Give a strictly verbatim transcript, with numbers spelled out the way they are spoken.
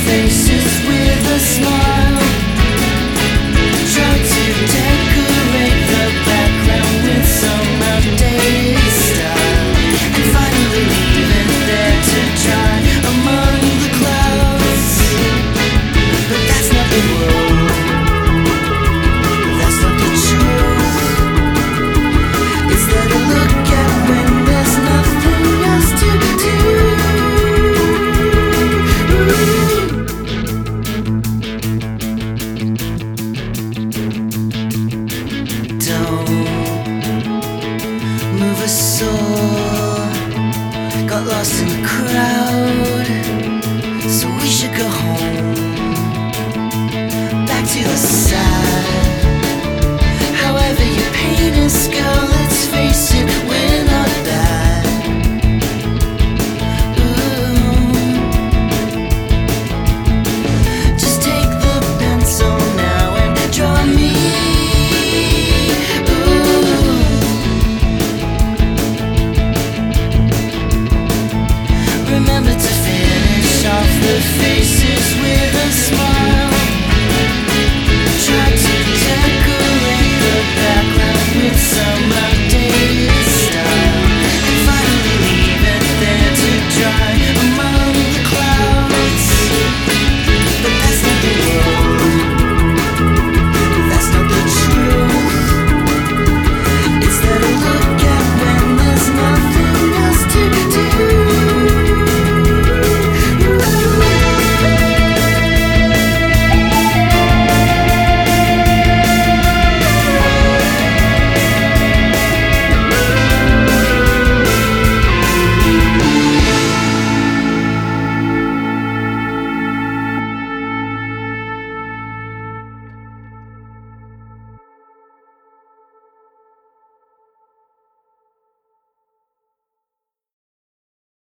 faces with a smile. Try to decorate the background with some outdated style, and finally leave it there to dry among the clouds. But that's not the world, that's not the truth. Is there to look at when there's nothing else to do? Don't move a soul.